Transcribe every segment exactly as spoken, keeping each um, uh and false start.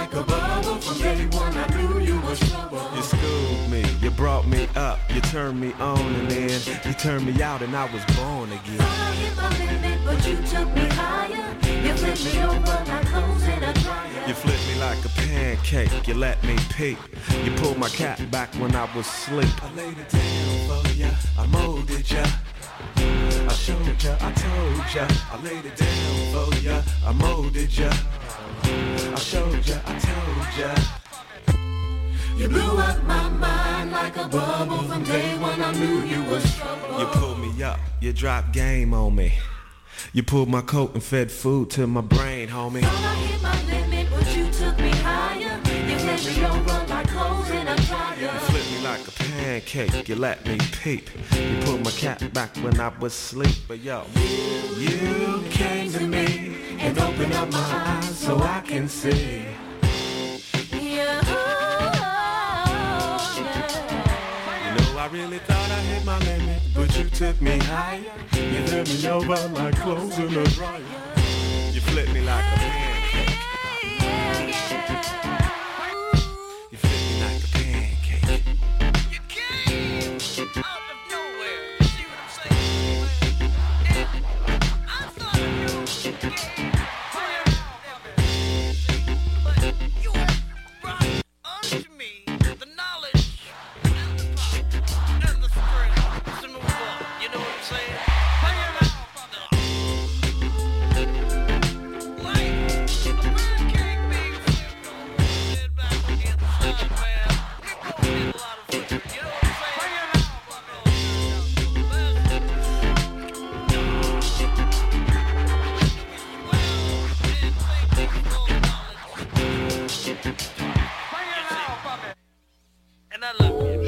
like a bubble. From day one I knew you was trouble. You schooled me, you brought me up, you turned me on, and then you turned me out, and I was born again. Thought I hit my limit, but you took me higher. You flipped me over like clothes in a dryer. You flipped me like a pancake, you let me peek. You pulled my cap back when I was asleep. I laid it down for ya, I molded ya, I showed ya, I told ya. I laid it down for ya, I molded ya, I showed ya, I told ya. You blew up my mind like a bubble. From day one I knew you was trouble. You pulled me up, you dropped game on me. You pulled my coat and fed food to my brain, homie. Thought I hit my limit, but you took me higher. You flipped me over like clothes in a dryer. You flipped me like a pancake, you let me peep. You pulled my cap back when I was asleep. But yo, you, you came to me and opened up my eyes so I can see. Yeah, oh, yeah. You know I really thought I hit my limit, but you took me higher. You turned me over like clothes in a dryer. You flipped me like a pancake. You flipped me like a pancake. You came out of nowhere. See what I'm saying? And I thought you came but you have brought unto me the knowledge and the power and the strength to move on. You know what I'm saying? And I love you.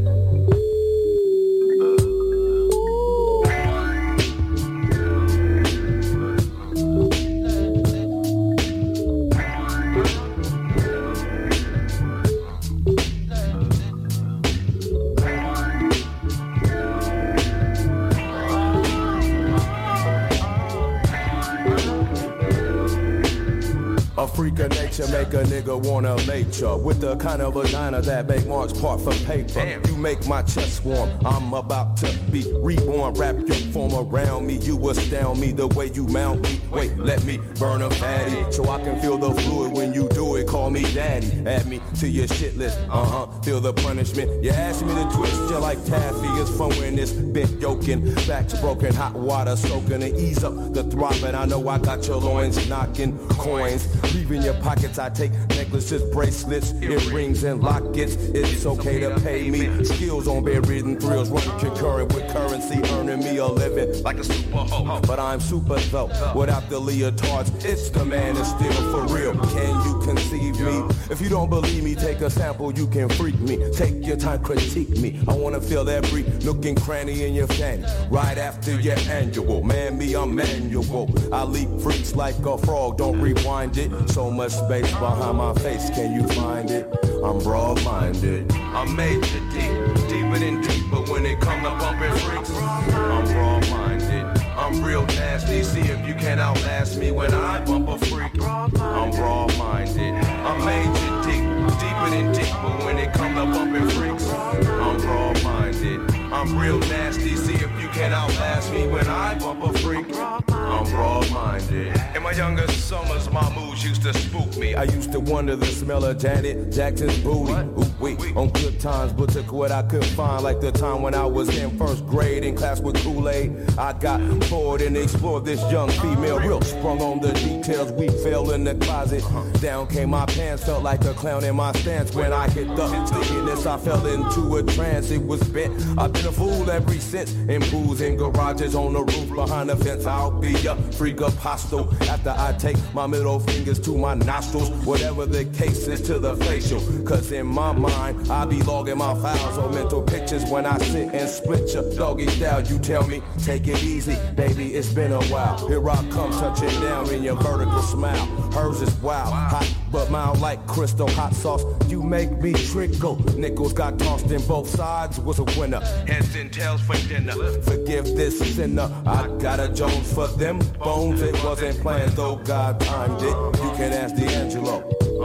A freak of nature make a nigga wanna late ya with the kind of vagina that make marks part for paper. Damn. You make my chest warm. I'm about to be reborn. Wrap your form around me. You astound me the way you mount me. Wait, let me burn a fatty so I can feel the fluid when you do it. Call me daddy. Add me to your shit list. Uh-huh. Feel the punishment. You ask me to twist you like taffy. It's fun when it's bent yoking. Backs broken, hot water soaking to ease up the throbbing. I know I got your loins knocking coins. Leaving your pockets, I take necklaces, bracelets, earrings, and lockets. It's okay to pay me. Skills on bedridden thrills, run concurrent with currency, earning me a living like a super hoe. But I'm super though, without the leotards, it's the man that's still for real. Can you conceive me? If you don't believe me, take a sample, you can freak me. Take your time, critique me. I wanna feel every nook and cranny in your fanny. Right after your annual, man, me, I'm manual. I leap freaks like a frog, don't rewind it. So much space behind my face, can you find it? I'm broad-minded. I'm major deep, deeper than deeper when it comes to bumping freaks. I'm broad-minded. I'm real nasty, see if you can outlast me when I bump a freak. I'm broad-minded. I'm major deep, deeper than deeper when it comes to bumping freaks. I'm broad-minded. I'm real nasty, see if you can outlast me when I bump a freak. I'm broad-minded. In my younger summers, my moves used to spook me. I used to wonder the smell of Janet Jackson's booty. Ooh, wait, on good times, but took what I could find. Like the time when I was in first grade in class with Kool-Aid. I got bored and explored this young female. Real sprung on the details, we fell in the closet. Down came my pants, felt like a clown in my stance. When I hit the stickiness, I fell into a trance. It was bent. I've been a fool ever since. In pools and garages, on the roof, behind the fence. I'll be a freak apostle after I take my middle fingers to my nostrils. Whatever the case is to the facial. Cause in my mind, I be logging my files or mental pictures when I sit and split your doggy style. You tell me, take it easy, baby, it's been a while. Here I come, touching down in your vertical smile. Hers is wild, hot but mild like crystal. Hot sauce, you make me trickle. Nickels got tossed in both sides, was a winner. Heads and tails for dinner. Forgive this sinner, I got a Jones for them bones. It wasn't planned though, God timed it. You can ask D'Angelo.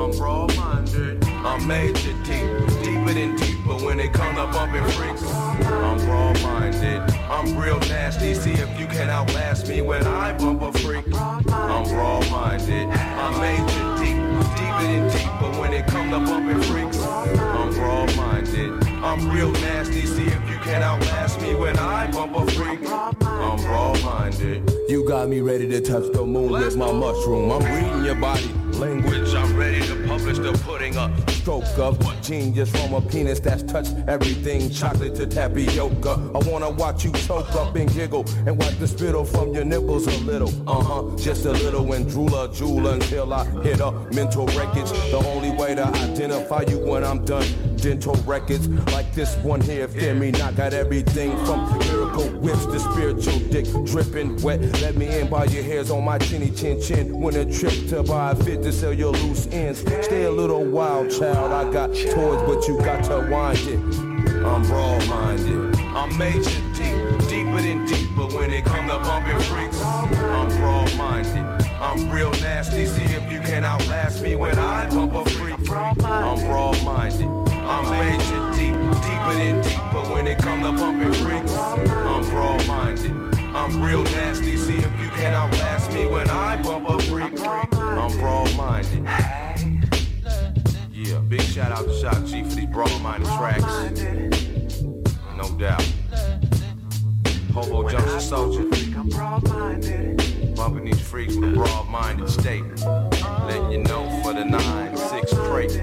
I'm broad-minded, I'm major deep, deeper than deeper when it come to bumping freaks. I'm broad-minded, I'm real nasty, see if you can outlast me when I bump a freak. I'm broad-minded, I'm major deep, deeper than deeper when it come to bumping freaks. I'm broad-minded, I'm real nasty, see if you can outlast me when I bump a freak. I'm broad-minded. You got me ready to touch the moon with my mushroom. I'm reading your body language. I'm ready to publish the pudding up. Stroke of genius from a penis that's touched everything. Chocolate to tapioca. I wanna watch you choke up and giggle and wipe the spittle from your nipples a little. Uh-huh, just a little and drool a jewel until I hit up mental wreckage. The only way to identify you when I'm done. Dental records like this one here. Fear me not, got everything from miracle whips to spiritual dick dripping wet. Let me in by your hairs on my chinny chin chin. When a trip to buy a fit to sell your loose ends. Stay a little wild, child. I got toys, but you got to wind it. I'm broad-minded. I'm major deep, deeper than deeper when it come to bumping freaks. I'm broad-minded. I'm real nasty. See if you can outlast me when I bump a freak. I'm broad-minded. I'm major deep, deeper than deeper when it come to bumping freaks. I'm broad-minded. I'm real nasty. See if you can outlast me when I bump a freak. I'm broad-minded. Yeah, big shout out to Shock G for these broad-minded tracks. No doubt. Hobo Junction Soldier. Bumping these freaks with a broad-minded state. Letting you know for the nine six crate.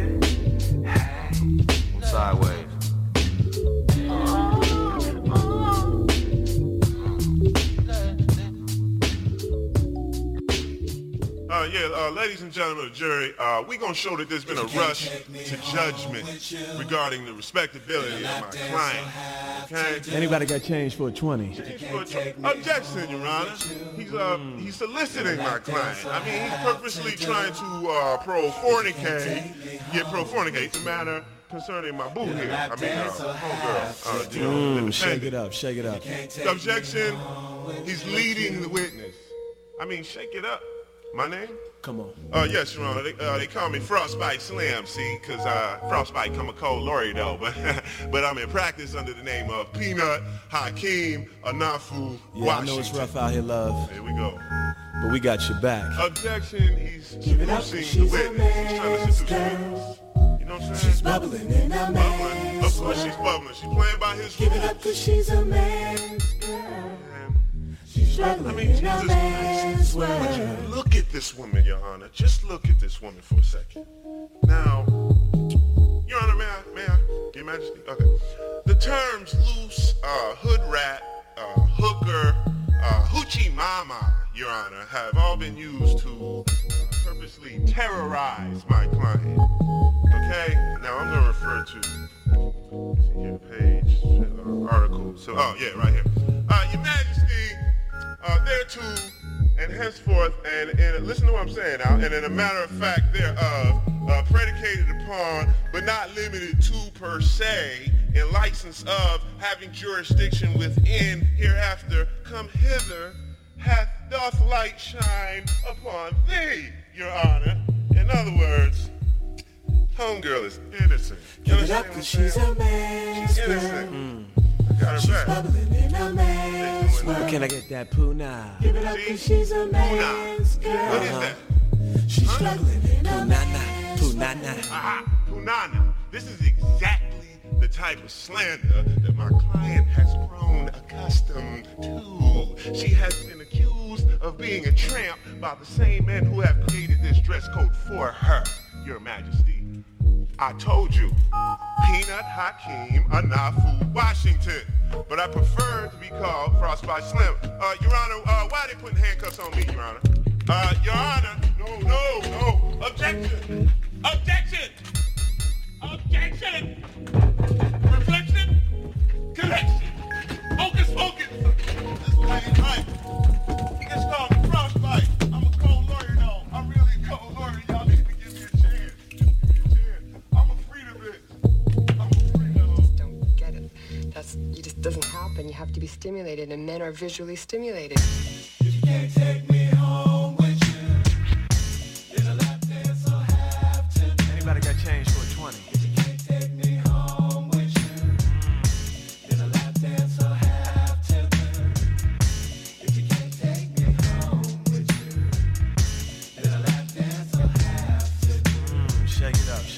I'm sideways. Uh, yeah, uh, ladies and gentlemen of the jury, uh, we're going to show that there's been a rush to judgment regarding the respectability of my client. Okay? Anybody got change for a twenty? For a tw- Objection, Your Honor. He's uh, he's soliciting my client. I mean, he's purposely trying to uh, pro-fornicate, get pro-fornicate. It's a matter concerning my boo here. I mean, uh, homegirl. Uh, you know, mm, shake it up, shake it up. Objection, he's leading the witness. I mean, shake it up. My name? Come on. Uh, yes, Your Honor. They, uh, they call me Frostbite Slim, see, because uh, Frostbite come a cold lawyer, though. But but I'm in practice under the name of Peanut Hakeem Anafu Yeah, Washington. I know it's rough out here, love. Here we go. But we got your back. Objection, he's seducing the witness. He's trying to seduce the witness. You know what I'm saying? She's bubbling in a Bubbling. Of course she's bubbling. She's playing by his Give rules. it up cause she's a man's girl. She's struggling I mean, in Jesus a man's Christ. Would world. you look at this woman, Your Honor? Just look at this woman for a second. Now, Your Honor, may I, may I, Your Majesty? Okay. The terms loose, uh, hood rat, uh, hooker, uh, hoochie mama, Your Honor, have all been used to uh, purposely terrorize my client. Okay? Now, I'm going to refer to, let's see here, page, uh, article. So, oh, yeah, right here. Uh, Your Majesty, Uh, thereto and henceforth, and, and listen to what I'm saying now, and in a matter of fact thereof, uh, predicated upon, but not limited to per se, in license of having jurisdiction within, hereafter, come hither, hath doth light shine upon thee, Your Honor. In other words, homegirl is innocent. You Give it up cause she's a man's She's girl. innocent. Mm. Got her She's back. bubbling in a man's world. Can I get that poo now? Give it up cause she's a man's What girl. is that? She's struggling in a Poo man's nana, poo nana. Aha, punana. This is exactly the type of slander that my client has grown accustomed to. She has been accused of being a tramp by the same men who have created this dress code for her, Your Majesty. I told you, Peanut Hakeem Anafu Washington, but I prefer to be called Frostbite Slim. Uh, Your Honor, uh, why are they putting handcuffs on me, Your Honor? Uh, Your Honor, no, no, no, objection, objection, objection, reflection, correction, focus, focus. This ain't right. It's called me Frostbite. I'm a cold lawyer, though. I'm really a cold lawyer. Y'all need to give me a chance. Give me a chance. I'm a freedom bitch. I'm a freedom. Don't get it. That's, it just doesn't happen. You have to be stimulated, and men are visually stimulated. You can't take me home with you. It's a lap dance, so have to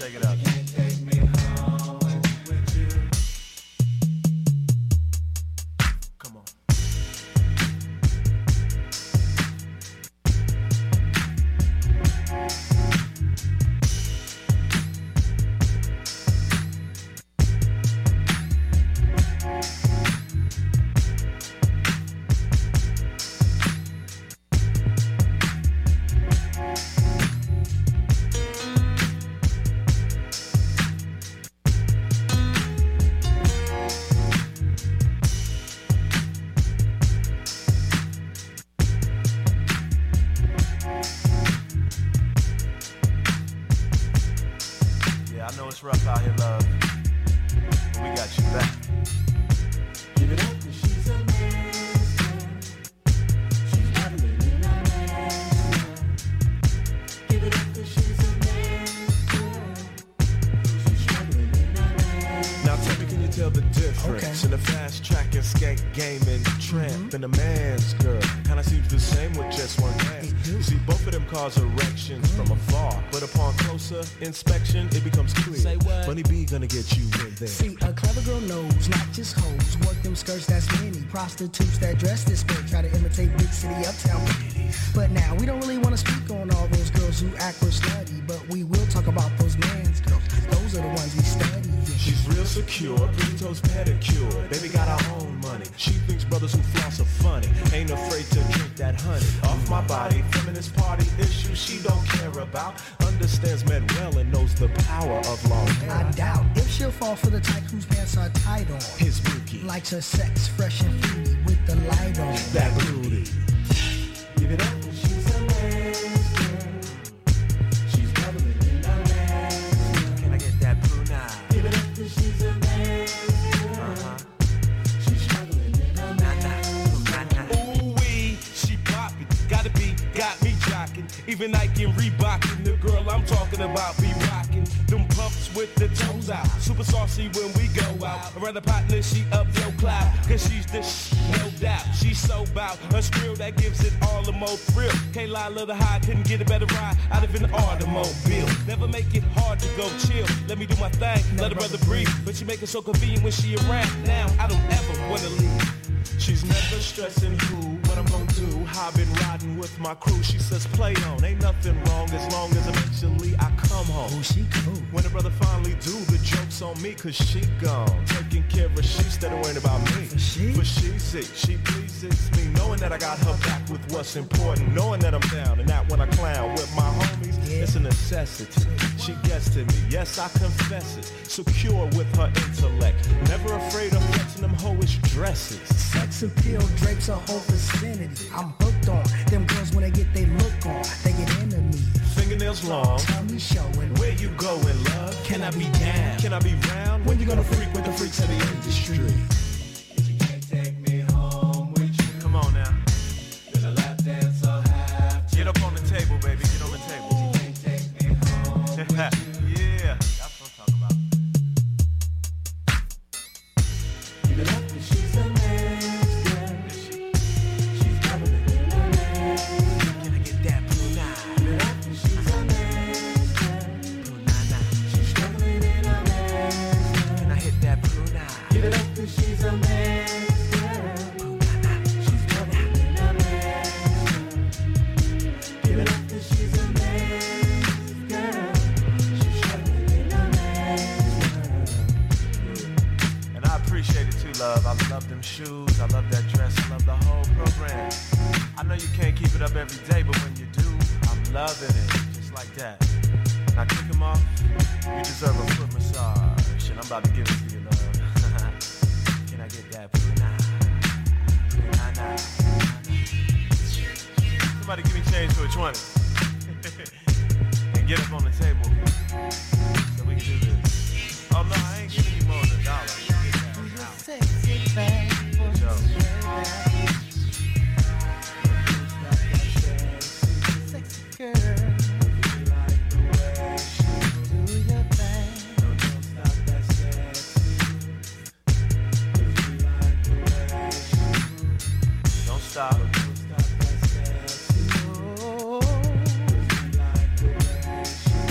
Check it out. Rough out here, love. But we got you back. Give it up, 'cause she's a master. She's battling in a master. Give it up, 'cause she's a master. She's struggling in a master. Now tell me, can you tell the difference okay. in the fast track and skate gaming tramp mm-hmm. and a man's girl? Kinda seems the same with just one glance. You see, both of them cause erections mm-hmm. from afar, but upon closer inspection, it becomes clear. Say what? Bunny B gonna get you in there. See, a clever girl knows, not just hoes. Work them skirts, that's many. Prostitutes that dress this way try to imitate big city uptown ladies. But now, we don't really want to speak on all those girls who act real slutty, but we will talk about those man's girls. Those are the ones we study. Yeah. She's real secure, pretty toes pedicure. Baby got her own money. She thinks brothers who floss are funny. Ain't afraid to drink that honey. Off my body, feminist party issues she don't care about. Understands men well and knows the power of long hair. I doubt if she'll fall for the type whose pants are tight on. His bookie likes her sex fresh and fruity with the light on. That booty. Give it up. She's a man's girl. She's bubbling in a man's girl. Can I get that poo now? Give it up, 'cause she's a man's girl. Uh-huh. She's struggling in a man's girl. Ooh wee, she poppin'. Gotta be, got me jockin'. Even Nike and Reebokin'. The girl I'm talking about be rockin'. Them pumps with the toes out. Super saucy when we go out. Around the partner, she up your cloud. 'Cause she's the sh- no doubt. She's so bout a skrill that gives it all the more thrill. Can't lie, love the high, couldn't get a better ride out of an automobile. Never make it hard to go chill. Let me do my thing, let a brother breathe. But she make it so convenient when she around. Now I don't ever wanna leave. She's never stressing who, what I'm gonna do. How I've been riding with my crew. She says play on, ain't nothing wrong as long as eventually I come home. Oh, she cool. When the brother finally do, the joke's on me 'cause she gone. Taking care of she instead of worrying about me. For she? For she's sick, she pleases me. Knowing that I got her back with what's important. Knowing that I'm down and not when I clown with my homies. Yeah. It's a necessity. She gets to me, yes I confess it. Secure with her intellect. Never afraid of flexing them hoish dresses. Sex appeal drapes a whole vicinity. I'm hooked on them girls when they get they look on. They get into me. Fingernails long. Tummy showing. Where you going, love? Can I be down? Can I be round? When you gonna freak with the freaks of the industry? If you can't take me home with you. Come on now. Then a lap dance I'll have to. Get up on the table, baby. Get on the table. If you can't take me home with you. Yeah, that's what I'm talking about. Give it up, 'cause she's a man's girl. Is she? She's bubbling in a man's girl. Can I get that blue now? Give it up, 'cause she's a man's girl. Blue now, now. She's struggling in a man's girl. Can I hit that blue now? Give it up, 'cause she's a man's girl. Blue now, now. She's bubbling in a man's girl. Give it up, 'cause she's a man's girl. She's struggling in a man's girl. And I appreciate it too, love. I love them shoes. I love that dress. I love the whole program. I know you can't keep it up every day, but when you do, I'm loving it. Just like that. Now kick them off. You deserve a foot massage. And I'm about to give it to you, love. Can I get that puna? Puna. Somebody give me change for a twenty. And get up on the table. So we can do this. Oh no, I ain't giving you more than a dollar. Sexy bad boy. Sexy girl. Do your thing. Don't stop that sexy. Don't stop. Don't stop that sexy. Oh.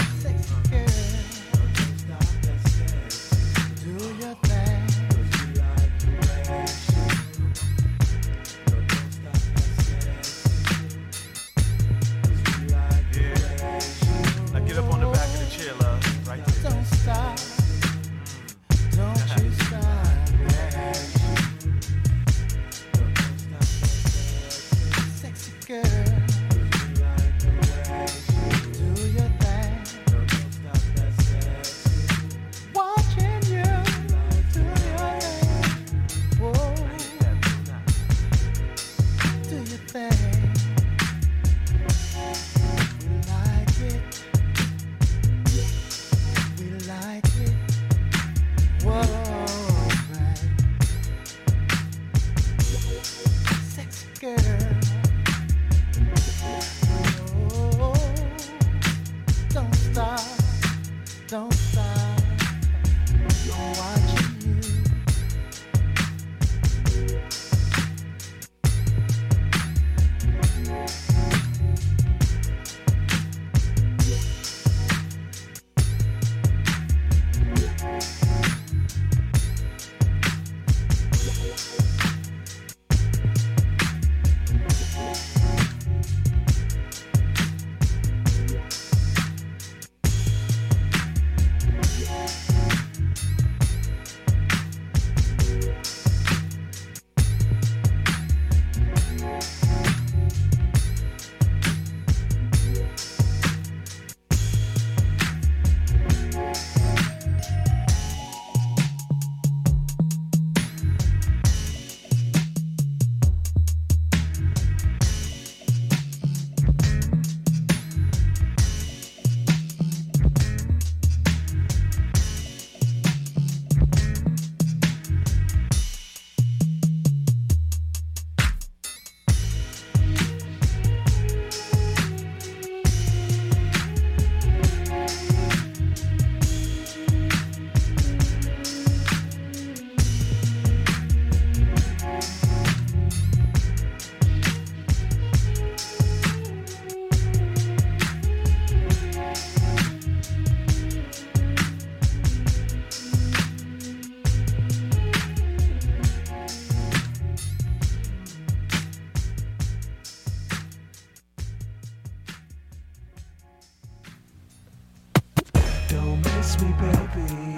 diss me, baby.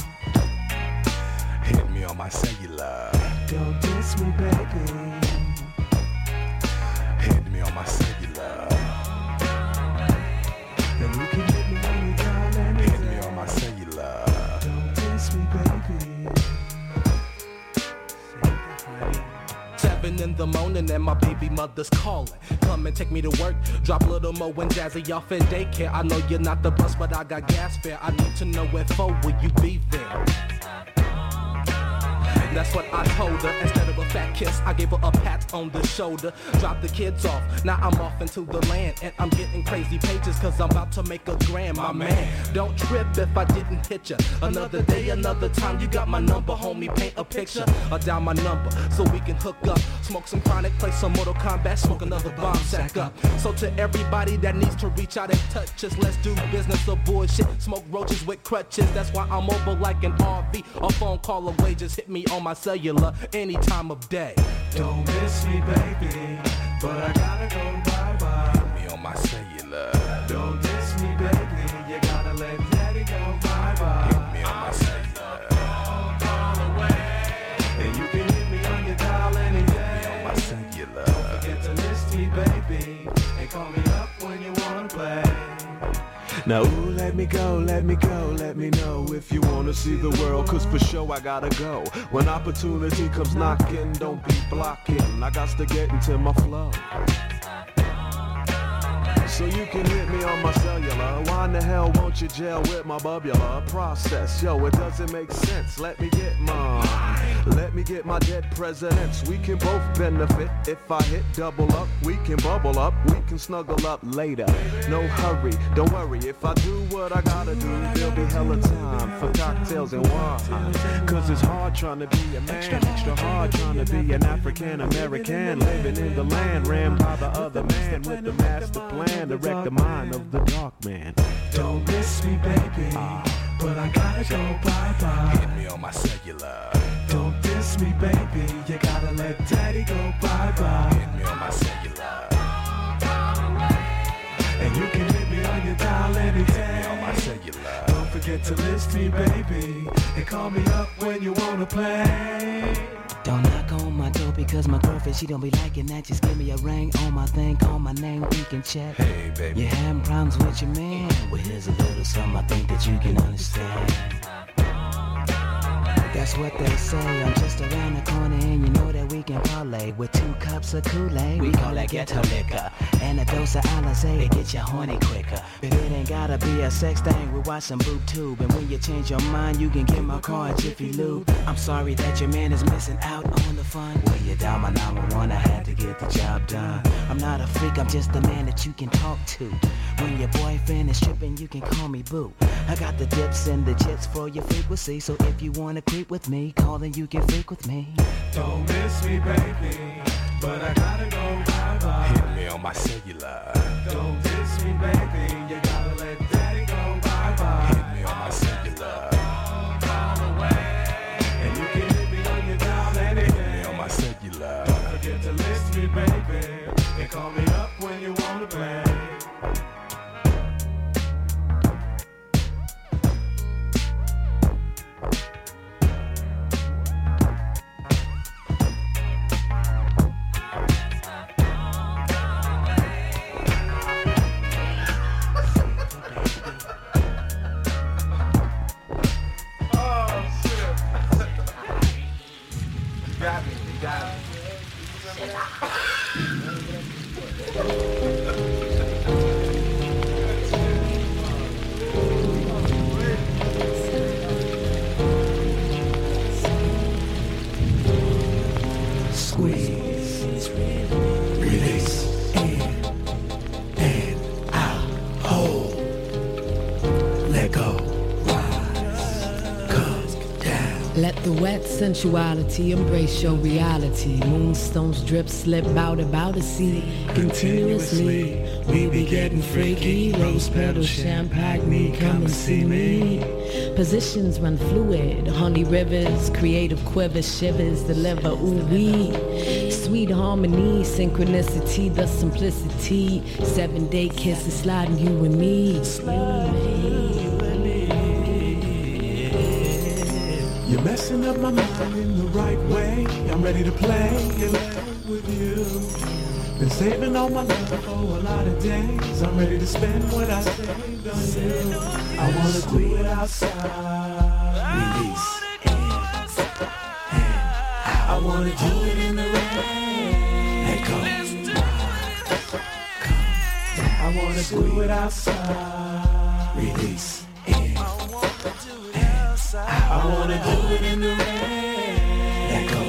Hit me on my cellular. Don't diss me, baby. Hit me on my cellular. And you can hit me on your dial and Hit me on my cellular. don't diss me, baby. Seven in the morning and my baby mother's calling. Come and take me to work. Drop Little Mo and Jazzy off at daycare. I know you're not the bus, but I got gas fare. I need to know where for will you be there? That's what I told her. Instead of a fat kiss, I gave her a pat on the shoulder. Dropped the kids off. Now I'm off into the land. And I'm getting crazy pages cause I'm about to make a grand. My man, don't trip if I didn't hit ya. Another day, another time. You got my number, homie. Paint a picture or down my number so we can hook up. Smoke some chronic, play some Mortal Kombat, smoke another bomb sack up. So to everybody that needs to reach out and touch us, let's do business or bullshit. Smoke roaches with crutches. That's why I'm mobile like an R V. A phone call away, just hit me on my cellular any time of day. Don't miss me, baby, but I gotta go bye-bye. Hit me on my cellular. Don't diss me, baby, you gotta let daddy go bye-bye. Hit me on my cellular. All away. And you can hit me on your dial any Hit me day. on my cellular. Don't forget to list me, baby, and call me up when you wanna play. Now, ooh, let me go, let me go, let me know if you wanna see the world, cause for sure I gotta go. When opportunity comes knocking, don't be blocking. I got to get into my flow. So you can hit me on my cellular. Why in the hell won't you jail with my bubula process? Yo, it doesn't make sense. Let me get mine. Let me get my dead presidents. We can both benefit. If I hit double up, we can bubble up. We can snuggle up later. No hurry, don't worry. If I do what I gotta do, there'll be hella time for cocktails and wine. Cause it's hard trying to be a man. Extra hard trying to be an African American. Living in the land, rammed by the other man with the master plan. To wreck the mind of the dark man. Don't miss me, baby, but I gotta go bye-bye. Hit me on my cellular. Don't diss me, baby, you gotta let daddy go bye-bye. Hit me on my cellular. And you can hit me on your dial any Hit me day. on my cellular. Don't forget to list me, baby, and call me up when you wanna play. Don't knock on my door because my girlfriend, she don't be liking that. Just give me a ring on my thing, call my name, we can chat. Hey, baby. You having problems with your man? Well, here's a little something I think that you can understand. That's what they say, I'm just around the corner and you know that we can parlay. With two cups of Kool-Aid, we call that ghetto liquor. And a dose of Alizé to get you horny quicker. But it ain't gotta be a sex thing, we watch some boob tube. And when you change your mind, you can get my car at Jiffy Lube. I'm sorry that your man is missing out on the fun. Well, you dial my number one, I had to get the job done. I'm not a freak, I'm just the man that you can talk to. When your boyfriend is tripping, you can call me boo. I got the dips and the jits for your frequency. So if you wanna creep with me, call and you can freak with me. Don't miss me, baby, but I gotta go bye-bye. Hit me on my cellular. Don't diss me, baby, you gotta let daddy go bye-bye. Hit me on my cellular. All away. And you can hit me on your dial any Hit me day. on my cellular. Don't forget to list me, baby, and call me up when you wanna play. Sensuality, embrace your reality. Moonstones drip, slip out about a sea. Continuously, we be getting freaky. Rose petals, champagne, me, come and see me. Positions run fluid, honey rivers, creative quivers, shivers, deliver, ooh wee. Sweet harmony, synchronicity, the simplicity. Seven day kisses, sliding you and me. You and me. You're messing up my mind in the right way. I'm ready to play and lay with you. Been saving all my love for a lot of days. I'm ready to spend what I saved on you. I wanna do it outside. Release. I wanna do it in the rain. Let go. I wanna do it outside. Release. I wanna do it in the rain. Let go.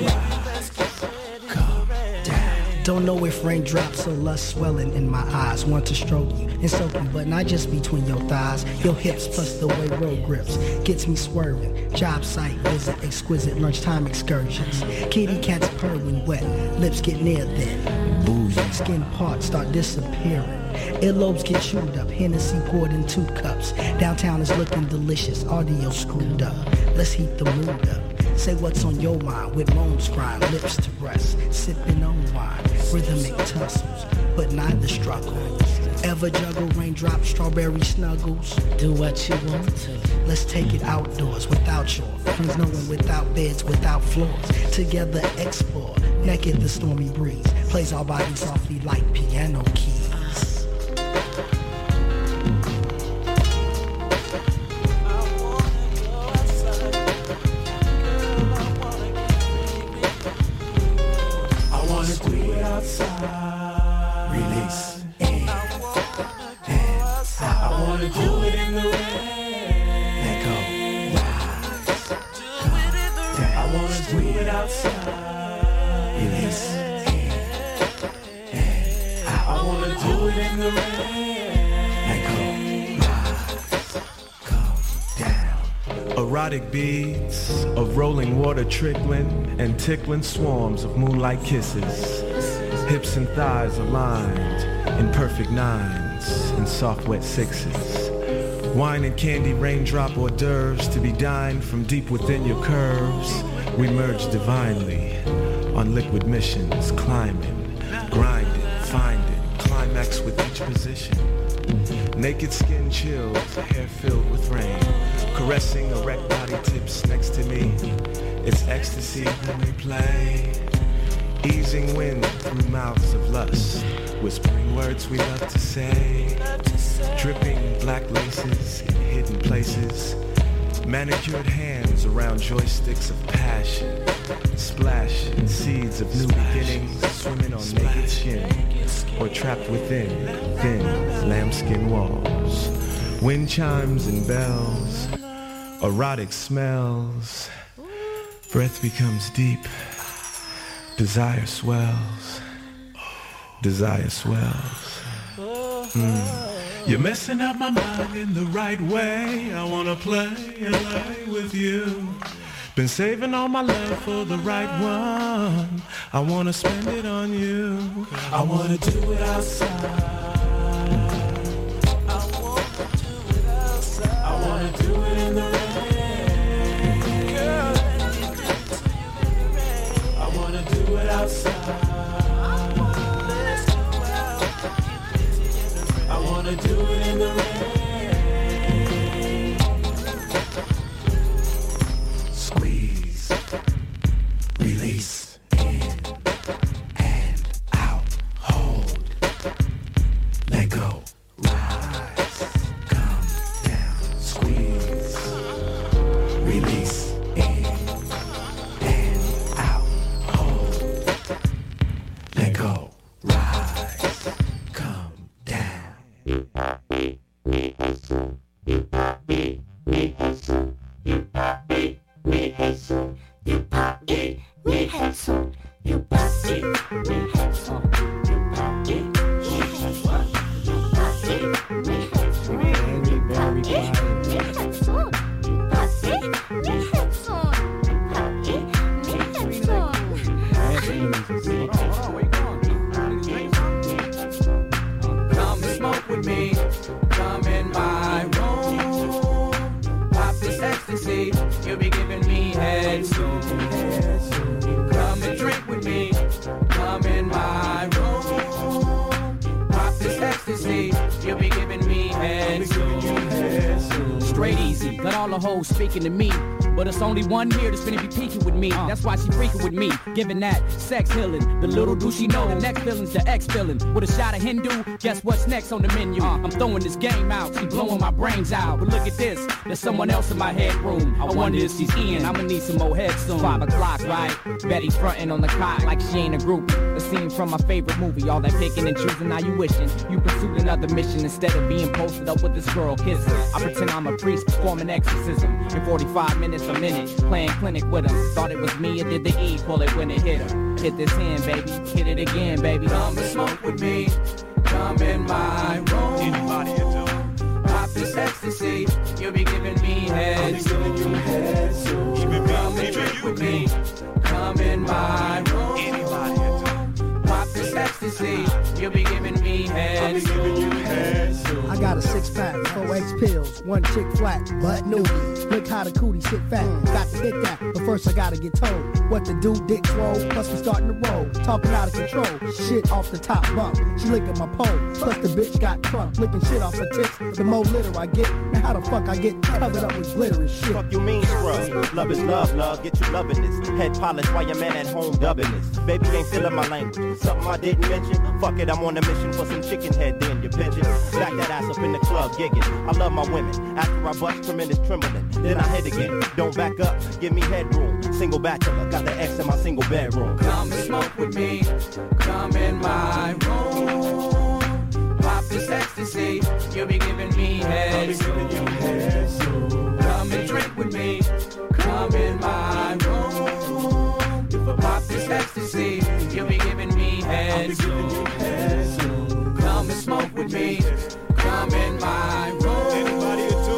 Calm down. Don't know if raindrops or lust swelling in my eyes. Want to stroke you and soak you, but not just between your thighs. Your hips plus the way road grips gets me swerving. Job site visit, exquisite lunchtime excursions. Kitty cats purr when wet, lips get near then. Boozy skin parts start disappearing. Earlobes get chewed up, Hennessy poured in two cups. Downtown is looking delicious, audio screwed up. Let's heat the mood up. Say what's on your mind with moans crying, lips to rest. Sipping on wine, rhythmic tussles, but neither struggle. Ever juggle raindrop strawberry snuggles? Do what you want to. Let's take it outdoors without shore. Friends knowing without beds, without floors. Together explore, naked the stormy breeze. Plays our bodies softly like piano keys. Outside. Release. And, and I wanna do it in the rain. Let go. Rise. I wanna do it outside. Release. And, and I wanna do it in the rain. Let go. Rise. Calm down. Erotic beads of rolling water trickling and tickling swarms of moonlight kisses. Hips and thighs aligned in perfect nines and soft wet sixes. Wine and candy raindrop hors d'oeuvres to be dined from deep within your curves. We merge divinely on liquid missions, climbing, grinding, finding, climax with each position. Naked skin chills, hair filled with rain, caressing erect body tips next to me. It's ecstasy when we play. Easing wind through mouths of lust, whispering words we love to say. Dripping black laces in hidden places. Manicured hands around joysticks of passion. Splashing seeds of new beginnings, swimming on naked skin, or trapped within thin lambskin walls. Wind chimes and bells, erotic smells. Breath becomes deep. Desire swells, desire swells. Mm. You're messing up my mind in the right way. I wanna play and lay with you. Been saving all my love for the right one. I wanna spend it on you. I wanna do it outside. I wanna do it outside. I wanna do it in the rain. Outside. I wanna do it in the rain. Squeeze, release, in and out, hold, let go, rise, come down, squeeze, release. Speaking to me, but it's only one here that's finna be peeking with me. That's why she freaking with me, giving that sex healing. The little do she know the next feeling's the ex feeling. With a shot of Hindu, guess what's next on the menu? I'm throwing this game out, she blowing my brains out. But look at this, there's someone else in my headroom. I wonder if she's in, I'ma need some more head soon. Five o'clock, right? Betty frontin' on the cot like she ain't a groupie. A scene from my favorite movie, all that picking and choosing, now you wishing you pursued another mission instead of being posted up with this girl kissing. I pretend I'm a priest performing exorcism. In forty-five minutes a minute, playing clinic with him. Thought it was me, or did the E pull it when it hit her? Hit this hand, baby, hit it again, baby. Come and smoke with me, come in my room. Anybody do? Pop this ecstasy, you'll be giving me head. I'll be giving you head soon. Come and drink with me, come in my room. Anybody do? Pop this ecstasy, you'll be giving me head. I'll be giving you head soon. I got a six pack, four X pills, one chick flat, butt newbie. Look how the cootie sit fat, got to hit that, but first I gotta get told what to do, dick swole, plus we starting to roll, talking out of control, shit off the top bump, she licking my pole, plus the bitch got crunk, licking shit off her tits, the more litter I get, now how the fuck I get covered up with glitter and shit. Fuck you mean, scrub, love is love, love, get you loving this, head polish while your man at home dubbing this, baby ain't feeling my language, something I didn't mention, fuck it, I'm on a mission for some chicken head, then you pigeon, back that ass up in the club, gigging, I love my women, after I bust tremendous trembling, then I hit again, don't back up, give me headroom, single bachelor, got the X in my single bedroom. Come and smoke with me, come in my room, pop this ecstasy, you'll be giving me head soon.